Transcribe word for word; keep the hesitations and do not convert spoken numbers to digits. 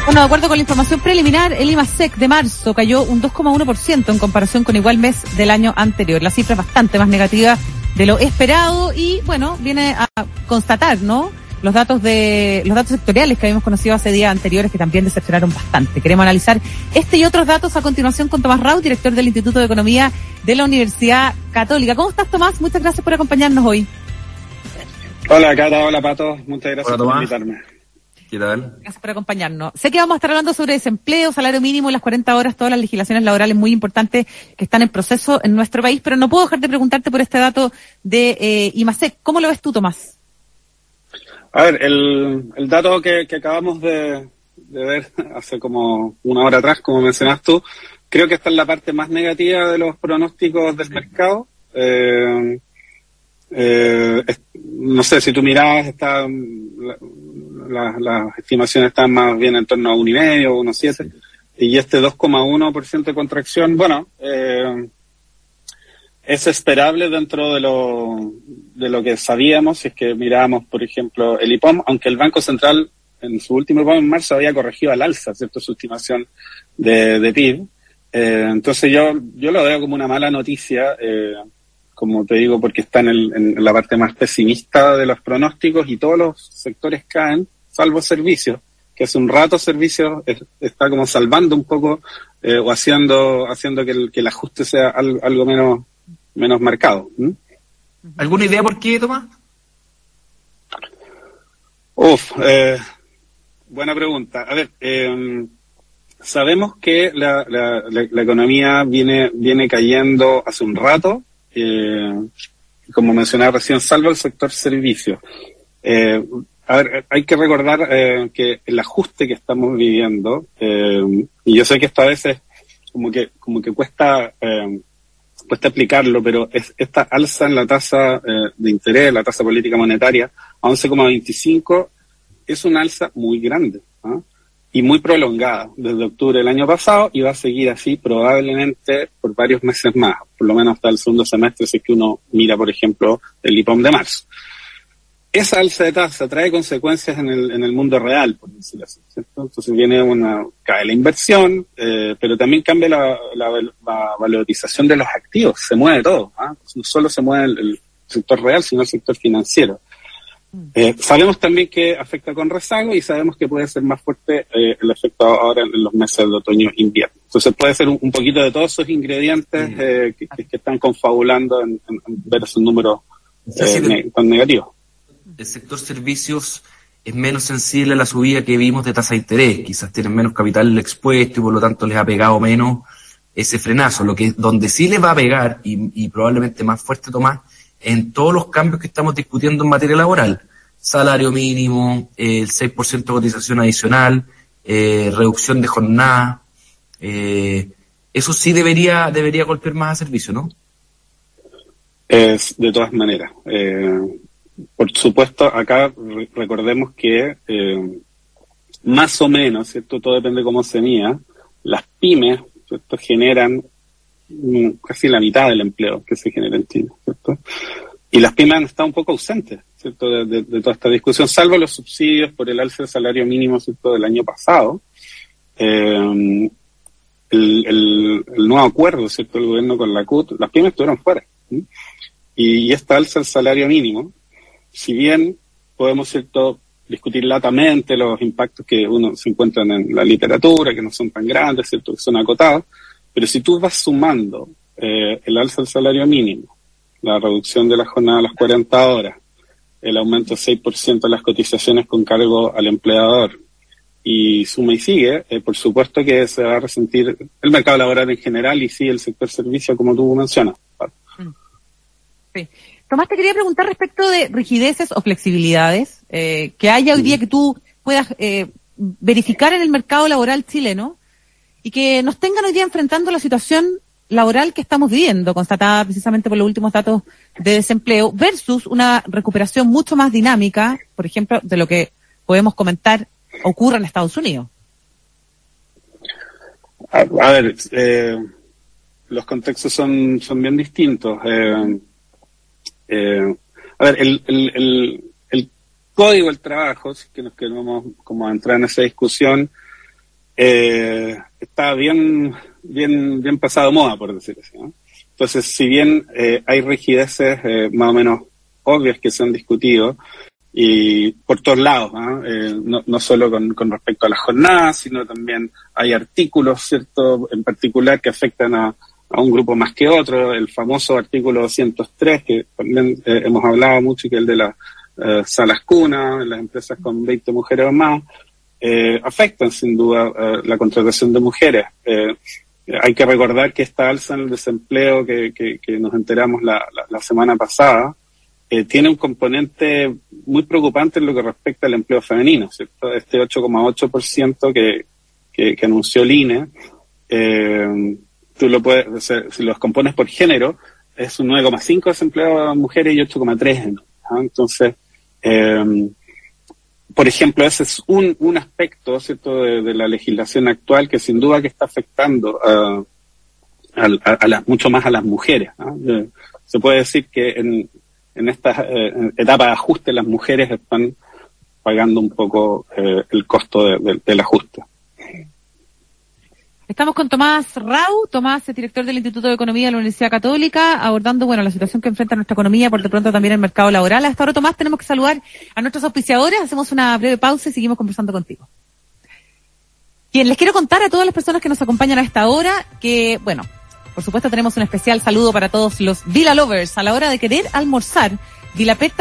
Bueno, de acuerdo con la información preliminar, el IMASEC de marzo cayó un dos coma uno por ciento en comparación con igual mes del año anterior. La cifra es bastante más negativa de lo esperado y, bueno, viene a constatar, ¿no?, los datos de los datos sectoriales que habíamos conocido hace días anteriores, que también decepcionaron bastante. Queremos analizar este y otros datos a continuación con Tomás Raut, director del Instituto de Economía de la Universidad Católica. ¿Cómo estás, Tomás? Muchas gracias por acompañarnos hoy. Hola, Cata. Hola, Pato. Muchas gracias Hola, por invitarme. ¿Qué tal? Gracias por acompañarnos. Sé que vamos a estar hablando sobre desempleo, salario mínimo, las cuarenta horas, todas las legislaciones laborales muy importantes que están en proceso en nuestro país, pero no puedo dejar de preguntarte por este dato de eh, IMASEC. ¿Cómo lo ves tú, Tomás? A ver, el, el dato que, que acabamos de, de ver hace como una hora atrás, como mencionas tú, creo que está en la parte más negativa de los pronósticos del mercado. Eh, eh, es, no sé, si tú mirabas, está, la, la, las estimaciones están más bien en torno a uno coma cinco, uno coma siete, y este dos coma uno por ciento de contracción, bueno, eh, es esperable dentro de lo de lo que sabíamos, si es que mirábamos, por ejemplo, el I P O M, aunque el Banco Central en su último I P O M en marzo había corregido al alza, ¿cierto?, su estimación de, de P I B. Eh, entonces yo yo lo veo como una mala noticia, eh, como te digo, porque está en, el, en la parte más pesimista de los pronósticos y todos los sectores caen, salvo servicios, que hace un rato servicios es, está como salvando un poco eh, o haciendo haciendo que el, que el ajuste sea algo, algo menos menos marcado. ¿Mm? ¿Alguna idea por qué, Tomás? Uf, eh, buena pregunta. A ver, eh, sabemos que la, la, la, la economía viene viene cayendo hace un rato, eh, como mencionaba recién, salvo el sector servicios. Eh, a ver, hay que recordar eh, que el ajuste que estamos viviendo, eh, y yo sé que esto a veces como que como que cuesta eh, cuesta explicarlo, pero es esta alza en la tasa eh, de interés, la tasa política monetaria, a once coma veinticinco, es una alza muy grande, ¿eh? Y muy prolongada desde octubre del año pasado, y va a seguir así probablemente por varios meses más, por lo menos hasta el segundo semestre, si es que uno mira, por ejemplo, el I P O M de marzo. Esa alza de tasa trae consecuencias en el en el mundo real, por decirlo así, ¿cierto? Entonces viene una, cae la inversión, eh, pero también cambia la, la, la valorización de los activos, se mueve todo, ¿eh? No solo se mueve el, el sector real, sino el sector financiero. Eh, sabemos también que afecta con rezago y sabemos que puede ser más fuerte eh, el efecto ahora en los meses de otoño-invierno. Entonces puede ser un, un poquito de todos esos ingredientes eh, que, que están confabulando en, en, en ver esos números eh, ne- tan negativos. El sector servicios es menos sensible a la subida que vimos de tasa de interés, quizás tienen menos capital expuesto y por lo tanto les ha pegado menos ese frenazo. Lo que donde sí les va a pegar, y, y probablemente más fuerte, Tomás, en todos los cambios que estamos discutiendo en materia laboral: salario mínimo, eh, el seis por ciento de cotización adicional, eh, reducción de jornada, eh, eso sí debería debería golpear más a servicio, ¿no? Es de todas maneras. Eh, por supuesto, acá re- recordemos que eh, más o menos, ¿cierto? Todo depende de cómo se mida. Las pymes, ¿cierto?, generan mm, casi la mitad del empleo que se genera en Chile, ¿cierto? Y las pymes han estado un poco ausentes, ¿cierto?, de, de, de toda esta discusión, salvo los subsidios por el alza del salario mínimo, ¿cierto?, del año pasado. Eh, el, el, el nuevo acuerdo, ¿cierto?, del gobierno con la C U T, las pymes estuvieron fuera. ¿sí? Y esta alza del salario mínimo, si bien podemos, ¿cierto?, discutir latamente los impactos que uno se encuentran en la literatura, que no son tan grandes, ¿cierto?, que son acotados, pero si tú vas sumando eh, el alza del salario mínimo, la reducción de la jornada a las cuarenta horas, el aumento de seis por ciento de las cotizaciones con cargo al empleador, y suma y sigue, eh, por supuesto que se va a resentir el mercado laboral en general y sí el sector servicio, como tú mencionas. Sí. Tomás, te quería preguntar respecto de rigideces o flexibilidades eh, que haya hoy día que tú puedas eh, verificar en el mercado laboral chileno y que nos tengan hoy día enfrentando la situación laboral que estamos viviendo, constatada precisamente por los últimos datos de desempleo, versus una recuperación mucho más dinámica, por ejemplo, de lo que podemos comentar ocurre en Estados Unidos. A, a ver, eh, los contextos son, son bien distintos. Eh, eh, a ver, el, el, el, el código del trabajo, si que nos queremos como entrar en esa discusión, eh, está bien, bien, bien pasado moda, por decirlo así, ¿no? Entonces, si bien eh, hay rigideces eh, más o menos obvias que se han discutido, y por todos lados, ¿no? Eh, no, no solo con, con respecto a las jornadas, sino también hay artículos, ¿cierto?, en particular que afectan a, a un grupo más que otro, el famoso artículo doscientos tres, que también eh, hemos hablado mucho, y que es el de las eh, salas cuna, las empresas con veinte mujeres o más, eh, afectan sin duda eh, la contratación de mujeres. Eh, hay que recordar que esta alza en el desempleo que, que, que nos enteramos la, la, la semana pasada, Eh, tiene un componente muy preocupante en lo que respecta al empleo femenino, ¿cierto? Este ocho coma ocho por ciento que, que, que anunció el I N E, eh, tú lo puedes, o sea, si los compones por género, es un nueve coma cinco desempleados mujeres y ocho coma tres, ¿no? Entonces, eh, por ejemplo, ese es un, un aspecto, ¿cierto?, de, de la legislación actual que sin duda que está afectando a, a, a, a las, mucho más a las mujeres, ¿no? Eh, se puede decir que en En esta eh, etapa de ajuste, las mujeres están pagando un poco eh, el costo de, de, del ajuste. Estamos con Tomás Rau. Tomás es director del Instituto de Economía de la Universidad Católica, abordando, bueno, la situación que enfrenta nuestra economía, por de pronto también el mercado laboral. Hasta ahora, Tomás, tenemos que saludar a nuestros auspiciadores. Hacemos una breve pausa y seguimos conversando contigo. Bien, les quiero contar a todas las personas que nos acompañan a esta hora que, bueno, por supuesto tenemos un especial saludo para todos los Villa Lovers. A la hora de querer almorzar, Villa Pet